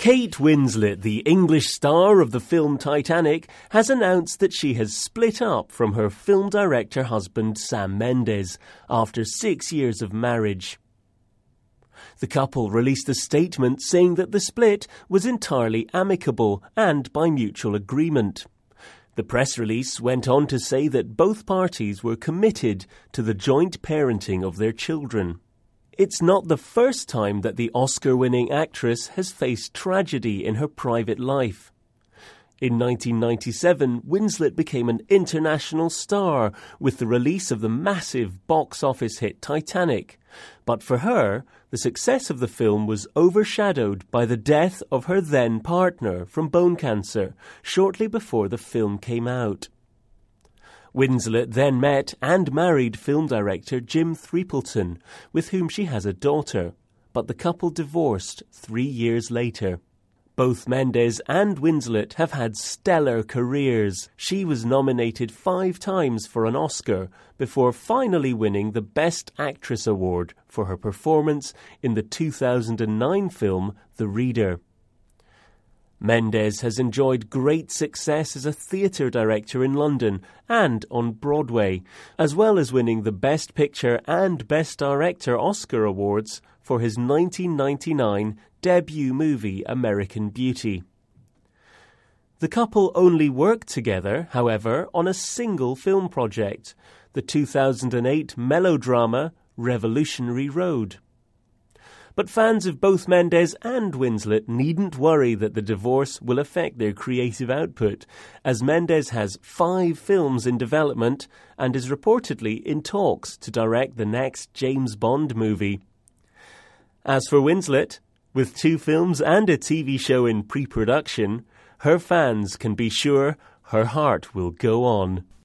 Kate Winslet, the English star of the film Titanic, has announced that she has split up from her film director husband Sam Mendes after 6 years of marriage. The couple released a statement saying that the split was entirely amicable and by mutual agreement. The press release went on to say that both parties were committed to the joint parenting of their children. It's not the first time that the Oscar-winning actress has faced tragedy in her private life. In 1997, Winslet became an international star with the release of the massive box office hit Titanic. But for her, the success of the film was overshadowed by the death of her then partner from bone cancer shortly before the film came out. Winslet then met and married film director Jim Threepleton, with whom she has a daughter, but the couple divorced 3 years later. Both Mendes and Winslet have had stellar careers. She was nominated 5 times for an Oscar before finally winning the Best Actress award for her performance in the 2009 film The Reader. Mendes has enjoyed great success as a theatre director in London and on Broadway, as well as winning the Best Picture and Best Director Oscar awards for his 1999 debut movie American Beauty. The couple only worked together, however, on a single film project, the 2008 melodrama Revolutionary Road. But fans of both Mendes and Winslet needn't worry that the divorce will affect their creative output, as Mendes has 5 films in development and is reportedly in talks to direct the next James Bond movie. As for Winslet, with 2 films and a TV show in pre-production, her fans can be sure her heart will go on.